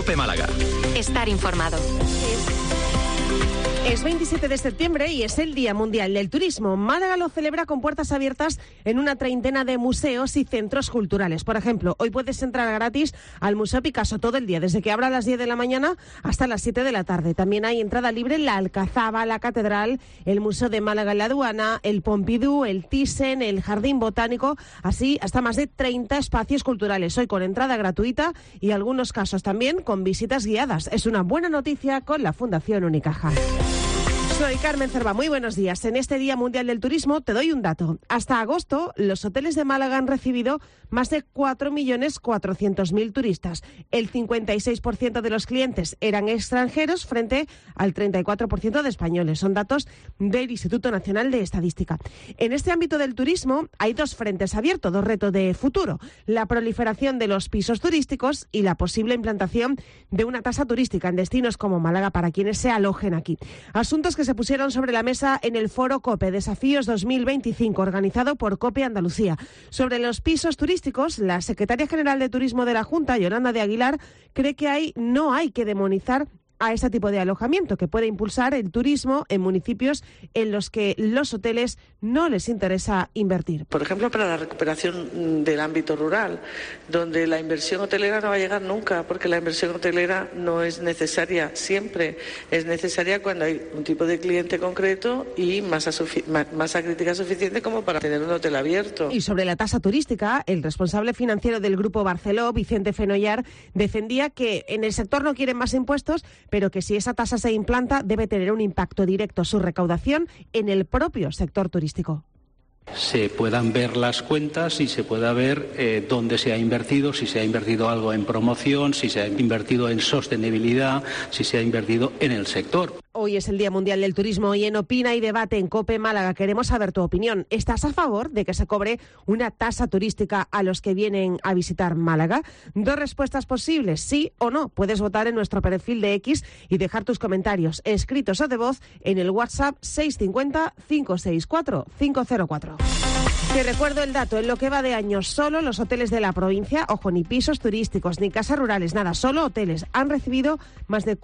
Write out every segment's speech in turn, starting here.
COPE Málaga. Estar informado. Es 27 de septiembre y es el Día Mundial del Turismo. Málaga lo celebra con puertas abiertas en una treintena de museos y centros culturales. Por ejemplo, hoy puedes entrar gratis al Museo Picasso todo el día, desde que abra a las 10 de la mañana hasta las 7 de la tarde. También hay entrada libre en la Alcazaba, la Catedral, el Museo de Málaga en la Aduana, el Pompidou, el Thyssen, el Jardín Botánico, así hasta más de 30 espacios culturales. Hoy con entrada gratuita y algunos casos también con visitas guiadas. Es una buena noticia con la Fundación Unicaja. Soy Carmen Cerva, muy buenos días. En este Día Mundial del Turismo te doy un dato. Hasta agosto, los hoteles de Málaga han recibido más de 4.400.000 turistas. El 56% de los clientes eran extranjeros frente al 34% de españoles. Son datos del Instituto Nacional de Estadística. En este ámbito del turismo hay dos frentes abiertos, dos retos de futuro. La proliferación de los pisos turísticos y la posible implantación de una tasa turística en destinos como Málaga para quienes se alojen aquí. Asuntos que se pusieron sobre la mesa en el foro COPE Desafíos 2025, organizado por COPE Andalucía. Sobre los pisos turísticos, la secretaria general de Turismo de la Junta, Yolanda de Aguilar, cree que no hay que demonizar a este tipo de alojamiento que puede impulsar el turismo en municipios en los que los hoteles no les interesa invertir. Por ejemplo, para la recuperación del ámbito rural, donde la inversión hotelera no va a llegar nunca, porque la inversión hotelera no es necesaria siempre, es necesaria cuando hay un tipo de cliente concreto y masa crítica suficiente como para tener un hotel abierto. Y sobre la tasa turística, el responsable financiero del Grupo Barceló, Vicente Fenollar, defendía que en el sector no quieren más impuestos, pero que si esa tasa se implanta debe tener un impacto directo su recaudación en el propio sector turístico. Se puedan ver las cuentas y se pueda ver dónde se ha invertido, si se ha invertido algo en promoción, si se ha invertido en sostenibilidad, si se ha invertido en el sector. Hoy es el Día Mundial del Turismo y en Opina y Debate en COPE Málaga queremos saber tu opinión. ¿Estás a favor de que se cobre una tasa turística a los que vienen a visitar Málaga? Dos respuestas posibles, sí o no. Puedes votar en nuestro perfil de X y dejar tus comentarios escritos o de voz en el WhatsApp 650 564 504. Te recuerdo el dato, en lo que va de año solo los hoteles de la provincia, ojo, ni pisos turísticos, ni casas rurales, nada, solo hoteles, han recibido más de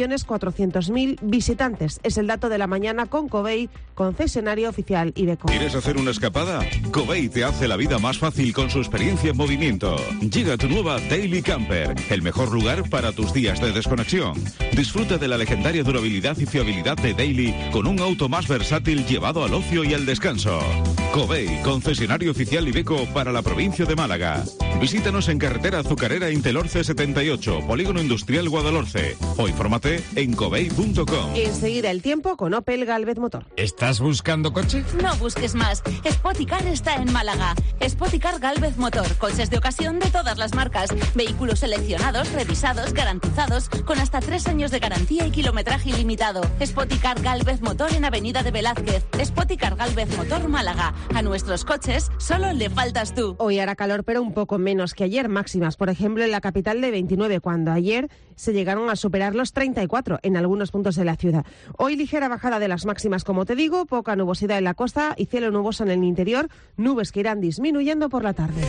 4.400.000 visitantes. Es el dato de la mañana con Covey, concesionario oficial Iveco. ¿Quieres hacer una escapada? Covey te hace la vida más fácil con su experiencia en movimiento. Llega tu nueva Daily Camper, el mejor lugar para tus días de desconexión. Disfruta de la legendaria durabilidad y fiabilidad de Daily con un auto más versátil llevado al ocio y al descanso. Covey, concesionario oficial Iveco para la provincia de Málaga. Visítanos en carretera Azucarera Intelorce 78, Polígono Industrial Guadalhorce, o infórmate en covey.com. Enseguida el tiempo con Opel Gálvez Motor. ¿Estás buscando coche? No busques más. Spoticar está en Málaga. Spoticar Gálvez Motor. Coches de ocasión de todas las marcas. Vehículos seleccionados, revisados, garantizados, con hasta 3 años de garantía y kilometraje ilimitado. Spoticar Gálvez Motor en Avenida de Velázquez. Spoticar Gálvez Motor Málaga. A nuestros coches solo le faltas tú. Hoy hará calor, pero un poco menos que ayer. Máximas, por ejemplo, en la capital de 29, cuando ayer se llegaron a superar los 34 en algunos puntos de la ciudad. Hoy ligera bajada de las máximas, como te digo, poca nubosidad en la costa y cielo nuboso en el interior, nubes que irán disminuyendo por la tarde.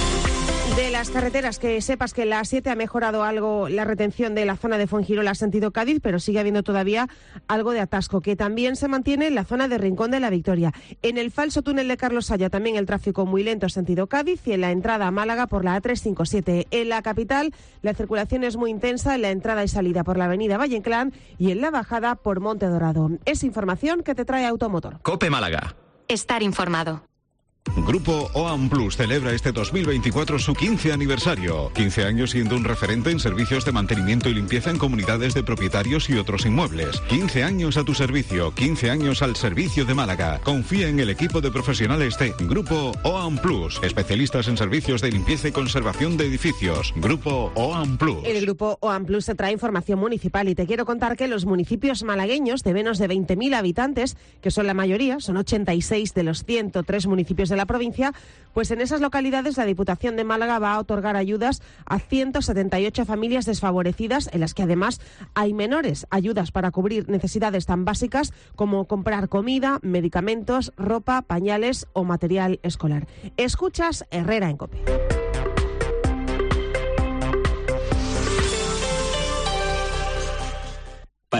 De las carreteras, que sepas que la A7 ha mejorado algo la retención de la zona de Fuengirola sentido Cádiz, pero sigue habiendo todavía algo de atasco, que también se mantiene en la zona de Rincón de la Victoria. En el falso túnel de Carlos Saya también el tráfico muy lento sentido Cádiz y en la entrada a Málaga por la A357. En la capital la circulación es muy intensa en la entrada y salida por la avenida Valle Inclán y en la bajada por Monte Dorado. Es información que te trae Automotor. COPE Málaga. Estar informado. Grupo OAM Plus celebra este 2024 su 15 aniversario. 15 años siendo un referente en servicios de mantenimiento y limpieza en comunidades de propietarios y otros inmuebles. 15 años a tu servicio, 15 años al servicio de Málaga. Confía en el equipo de profesionales de Grupo OAM Plus, especialistas en servicios de limpieza y conservación de edificios. Grupo OAM Plus. El Grupo OAM Plus te trae información municipal y te quiero contar que los municipios malagueños de menos de 20.000 habitantes, que son la mayoría, son 86 de los 103 municipios de la provincia, pues en esas localidades la Diputación de Málaga va a otorgar ayudas a 178 familias desfavorecidas, en las que además hay menores, ayudas para cubrir necesidades tan básicas como comprar comida, medicamentos, ropa, pañales o material escolar. Escuchas Herrera en COPE.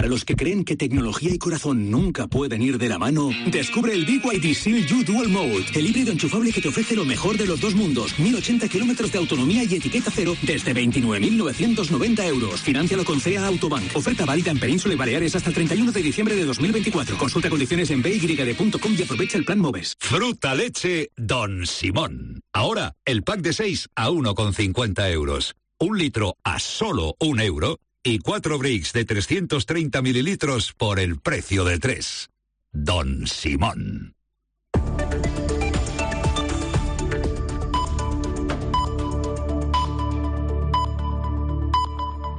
Para los que creen que tecnología y corazón nunca pueden ir de la mano, descubre el BYD Seal U Dual Mode, el híbrido enchufable que te ofrece lo mejor de los dos mundos, 1080 kilómetros de autonomía y etiqueta cero desde 29.990 euros. Financialo con CEA Autobank. Oferta válida en Península y Baleares hasta el 31 de diciembre de 2024. Consulta condiciones en byd.com y aprovecha el plan MOVES. Fruta leche Don Simón. Ahora, el pack de 6 a 1,50 euros. 1 litro a solo 1 euro. Y 4 bricks de 330 mililitros por el precio de 3. Don Simón.